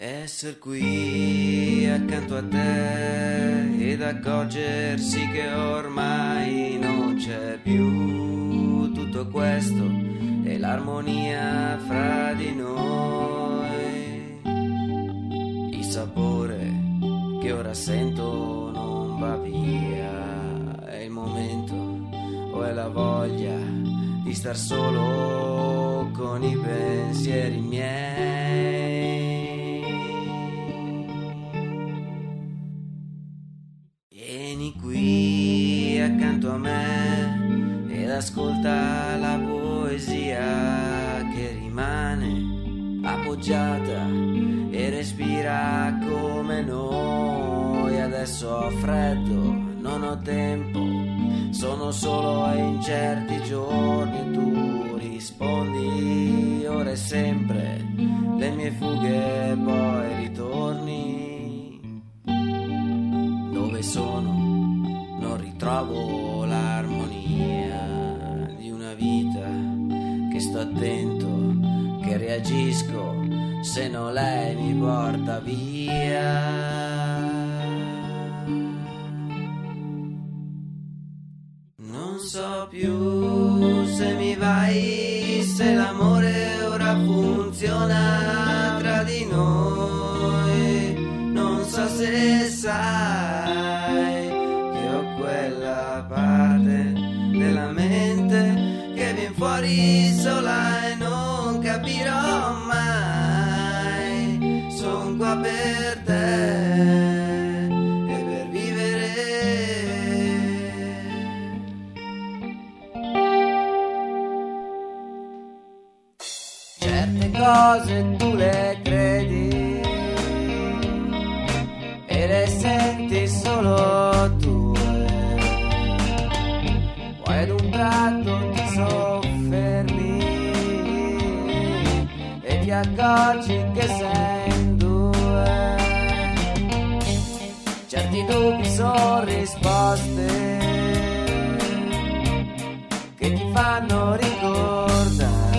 Esser qui accanto a te ed accorgersi che ormai non c'è più tutto questo e l'armonia fra di noi. Il sapore che ora sento non va via, è il momento o è la voglia di star solo con i pensieri miei. Vieni qui accanto a me ed ascolta la poesia che rimane appoggiata e respira come noi. Adesso ho freddo, non ho tempo, sono solo in certi giorni e tu rispondi ora e sempre le mie fughe, poi ritorni. Dove sono? Non ritrovo l'armonia di una vita che sto attento, che reagisco se non lei mi porta via. Non so più se mi vai, se l'amore ora funziona tra di noi. Non so se sai che ho quella parte della mente che viene fuori sola e non capirò mai. Son qua per te e per vivere. Certe cose tu le credi e le senti solo tue, poi ad un tratto ti soffermi e ti accorgi che sei in due. Certi dubbi sono risposte che ti fanno ricordare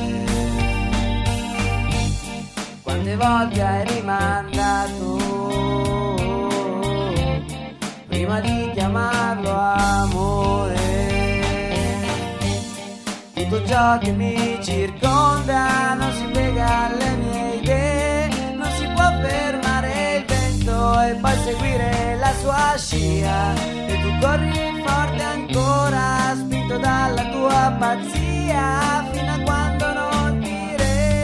quante volte hai rimandato prima di chiamarlo amore. Tutto ciò che mi circonda non si piega alle mie idee, non si può fermare il vento e poi seguire la sua scia. E tu corri forte ancora, spinto dalla tua pazzia, fino a quando non ti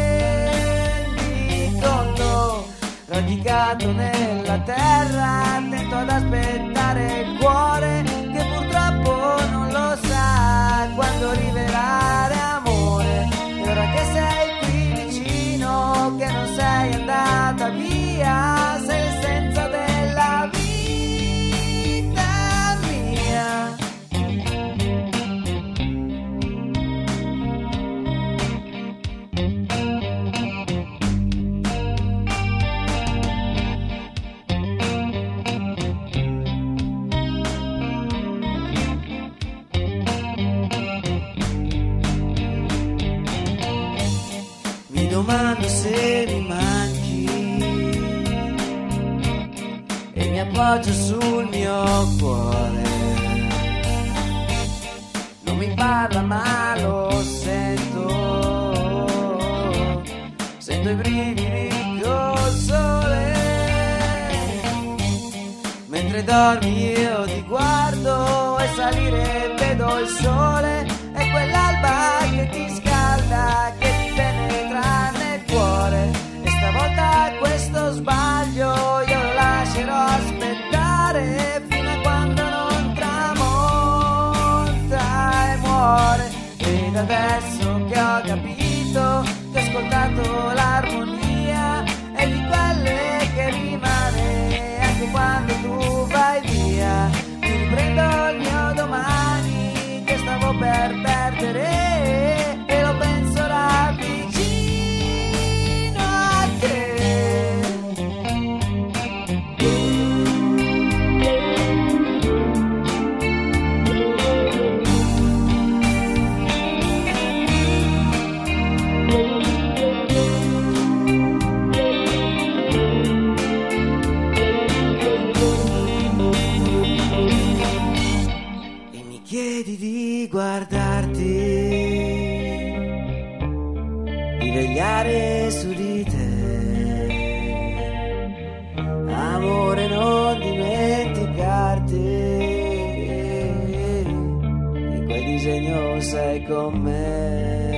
rendi conto. Radicato nella terra, attento ad aspettare il cuore che purtroppo non lo sa quando rivelare amore. E ora che sei qui vicino, che non sei andata via, sei l'essenza della vita mia. Domando se mi manchi e mi appoggio sul mio cuore. Non mi parla ma lo sento, sento i brividi col sole. Mentre dormi io ti guardo e salire vedo il sole e quell'alba che ti scalda, che ti penetra nel cuore. E stavolta questo sbaglio io lo lascerò aspettare fino a quando non tramonta e muore. Ed adesso che ho capito, che ho ascoltato l'armonia e di quelle che rimane anche quando tu vai via, mi riprendo il mio domani che stavo per guardarti, di vegliare su di te, amore non dimenticarti, in quel disegno sei con me.